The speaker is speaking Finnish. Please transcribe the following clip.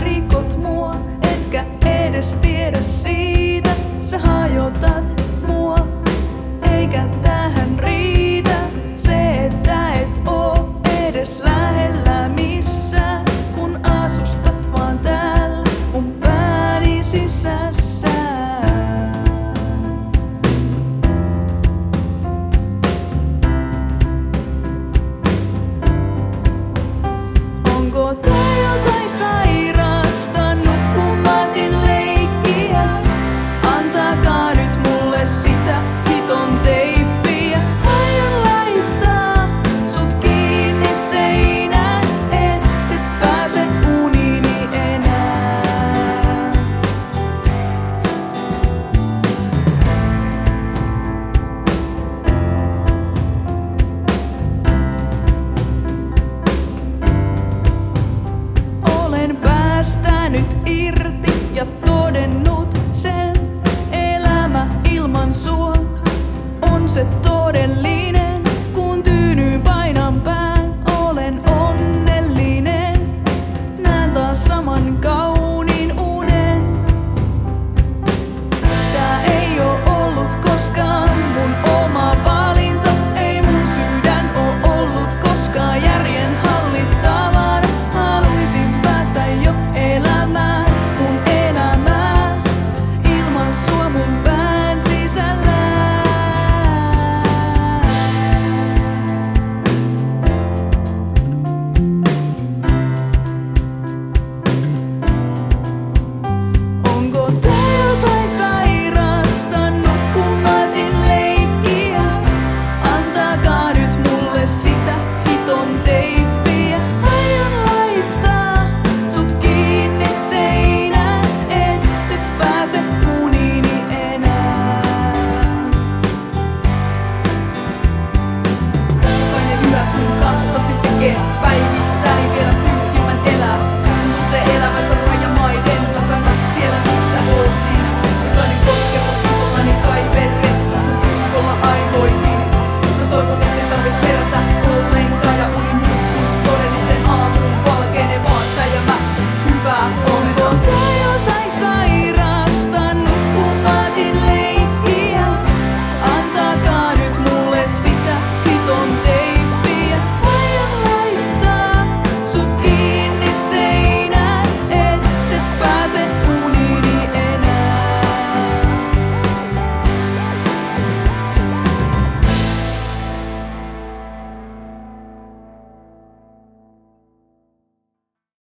rikot mua, etkä edes tiedä siitä. Sä hajotat mua, eikä tähän riitä se, että et oo edes lähellä missään, kun asustat vaan täällä mun pääni sisässä. Onko tää jotain sairasta nukkumatin leikkiä? Antakaa nyt mulle sitä hiton teippiä. Aion laittaa sut kiinni seinään, et pääse uniini enää. Olen päästänyt irti ja todennut sen. Elämä ilman sua on se todellinen. Kun tyynyyn painan pään, olen onnellinen. Näen taas saman kauniin unen. Tää ei oo ollut koskaan mun oma valinta. Ei mun sydän oo ollut koskaan järjen hallittavana. Haluisin päästä jo elämään.